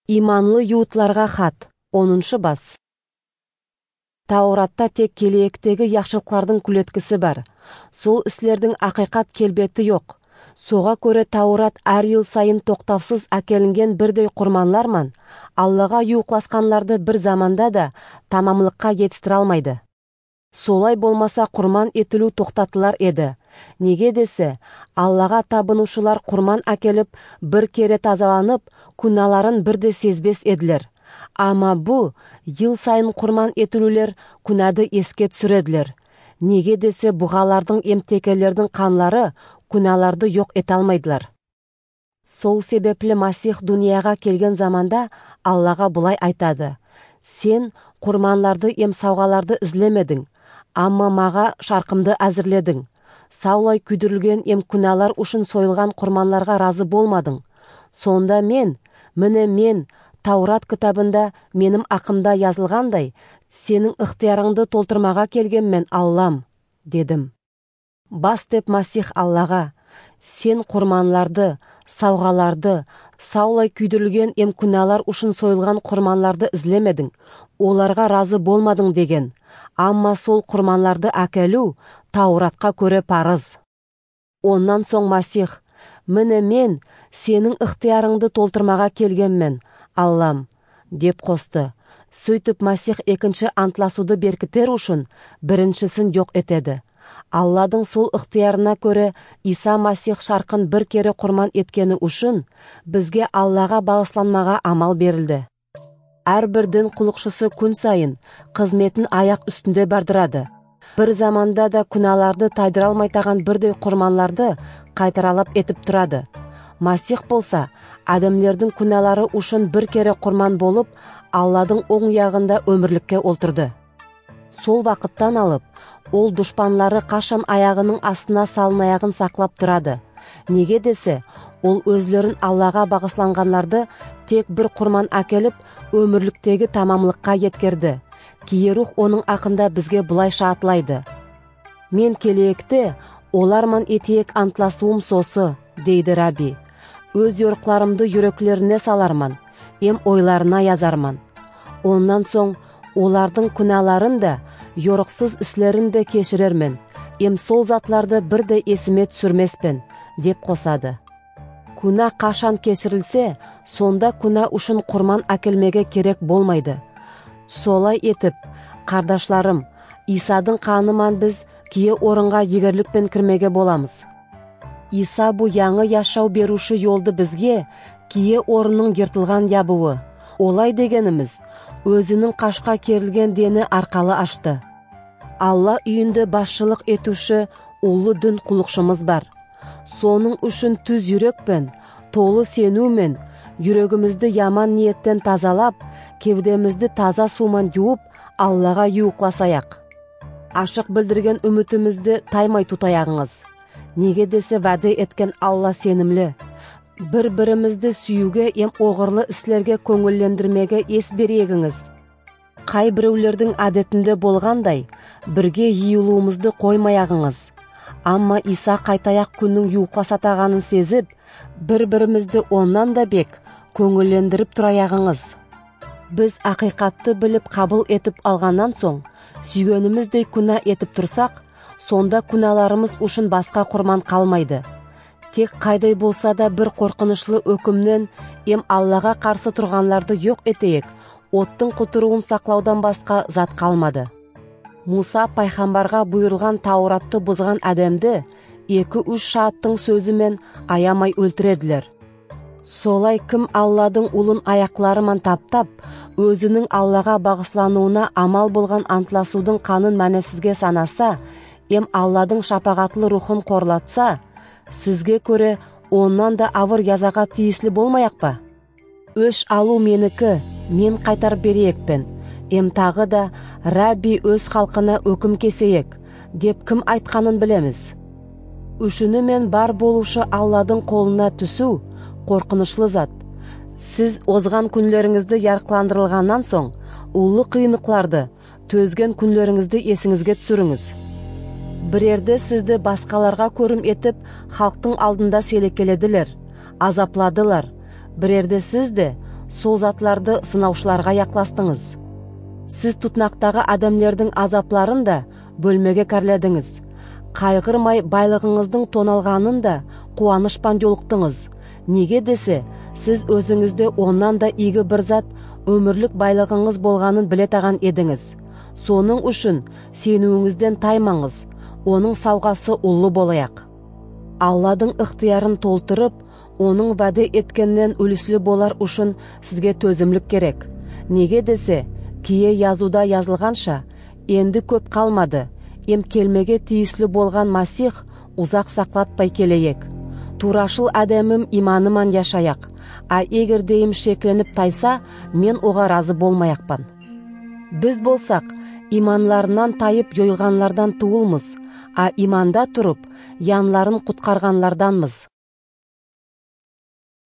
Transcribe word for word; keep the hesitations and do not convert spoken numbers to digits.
Иманлы юутларга хат, онунчу бас. Тауратта тек келээктеги яхшылыклардын күлөткүсү бар. Сол ислердин акыйкат келбети жок. Сога көрө Таурат ар ыл сайын токтовсуз акелинген бирдей курманларман Аллага юукласканларды бир заманда да тамамлыкка жетиштире алмайды. Солай болмаса курман этилүү токтотулар эди. Неге десе, Аллага табынуучулар курман акелип, бир кере тазаланып, күнәларын бирде сезбес эдилер. Ама бу ел сайын курман этилүүлөр күнәді эске түшүрөдүлөр. Неге десе, бугалардын эмтекелердин канлары күнәларды жок эте алмайдылар. Сол себепле Масих дүйнөгө келген заманда Аллага булай айтады: "Сен курманларды, эм саугаларды излемедиң, амма мага шаркымды азырледиң. Саулай күйдүрүлгөн эм күнәлар ушун союлган курманларга разы болмадың. Сонда мен, міне мен Таурат китабында менин акымда жазылгандай, сенин ыктыярыңды толтурмага келгенмен, Аллам", дедим. Бас деп Масих Аллага: "Сен курманларды, саугаларды, саулай күйдүрүлгөн эм күнәлар ушун союлган курманларды излемедиң, оларга разы болмадың" деген. Амма сол курманларды акелүү Тауратка көрө парыз. Ондан соң Масих: "Міне мен сенин ыктыярыңды толтурмага келгенмен, Аллам", деп косту. Сөйтүп Масих экинчи антласууду беркитер ушун биринчисин жок этеди. Алладың сол ыктыярына көрө Иса Масих шаркын бир кере курман эткени ушун бизге Аллага багышланмага амал берилди. Ар бир дин кулукчусу күн сайын кызметин аяк үстүндө бардырады. Бир заманда да күнәларды тайдыра алмайтаган бирдей курманларды кайтаралап этип турады. Масих болса, адамдардын күнәлары ушун бир кере курман болуп, Алладың оң ягында өмүрлүккө олтурду. Сол вакыттан алып, ол душманлары кашан аягынын астына салын аягын саклап турады. Неге десе, ол өзлөрүн Аллага багышланганларды тек бир курман акелип, өмүрлүктөгү тамамлыкка жеткирди. Кийерух онун акында бизге булай шаатлайды: "Мен келэекте оларман этиек антласуум сосу", дейди Раби. "Өз йоркларымды жүрөклөрүнө саларман, эм ойларына язарман. Ондан соң олардын күнәларын да, йоруксуз ислерин де кечирермен, эм сол затларды бирде эсиме түшүрмеспен", деп косады. Күнә кашан кечирилсе, сонда күнә ушун курман акелмеге керек болмайды. Солай этип, кардашларым, Исадын каныман биз кие орунга жигерликпен кирмеге боламыз. Иса бу яңы жашоо беруші жолду бизге кие орунун жыртылган ябуы, олай дегенimiz, өзүнүн кашка керилген дени аркалы ачты. Алла үйүндө башчылык этүүчү улуу дин кулукчумуз бар. Сонун үчүн түз жүрөкпен, толу сенүүмен, жүрөгүмүздү яман ниеттен тазалап, кевдемизди таза сууман жууп, Аллага юукласаяк. Ашык билдирген үмүтүмүздү таймай тутаягыңыз. Неге десе, ваде эткен Алла сенимли. Бір-бірімізді сүйүүгө, эм огырлы ислерге көңүллендирмеге эс берегиңиз. Кай бирөөлөрдүн адетинде болгандай, бирге жыйылуумузду коймаягыңыз. Амма Иса кайтаяк күнүн юукласатаганын сезип, бір-бірімізді ондан да бек көңүллендирип тураягыңыз. Біз акыйкатты билип кабыл этип алгандан соң, сүйгөнүмүздөй күнә этип турсак, сонда күнәларымыз ушун башка курман калмайды. Тек кайдай болса да бир коркунучлуу өкүмнөн, эм Аллага каршы турганларды жок этейик, оттун кутуруун саклаудан башка зат калмады. Муса пайгамбарга буйрулган Тауратты бузган адамды эки-үч шааттын сөзү менен аямай өлтүрөдүлөр. Солай ким Алладың улун аякларыман таптап, өзүнүн Аллага багышланууна амал болгон антласуудун канын маанисизге санаса, эм Алладың шапагатлы рухун корлатса, сизге көрө ондан да авыр язага тийисли болмаякпа? Өш алуу меники, мен кайтарып берейекпен. Эм тагы да Раби өз халкына өкүм кесейек, деп ким айтканын билемиз. Үшүнү мен бар болушу Алладың колуна түсүү коркунучлуу зат. Сиз озган күнлөрүңүздү яркыландырылгандан соң, улуу кыйынчылыктарды, төзгөн күнлөрүңүздү эсиңизге түшүрүңүз. Бирерде сизди башкаларга көрүм этип, халктын алдында селекеледилер, азапладылар. Бирерде сизди сол затларды сынаушыларға якластыңыз. Сіз тұтнақтағы адамлердің азапларын да бөлмеге кәрледіңіз. Қайғырмай байлығыңыздың тоналғанын да қуанышпан жолықтыңыз. Неге десе, сіз өзіңізде оннан да игі бір зат өмірлік байлығыңыз болғанын білетаған едіңіз. Соның үшін сенуіңізден таймаңыз, оның сауғасы ұлы болайық. Алладың ықтиярын толтырып, оның вәде еткеннен үліслі болар үшін сізге төзімлік керек. Неге десе, кие язуда yazылғанша, енді көп қалмады, ем келмеге тиіслі болған Масих ұзақ сақлатпай келейек. Турашыл әдемім иманыман яшаяқ, а егер дейім шекленіп тайса, мен оға разы болмаяқпан. Біз болсақ, иманларынан тайып йойғанлардан туылмыз, а иманда тұрып, янларын құтқарғанларданмыз.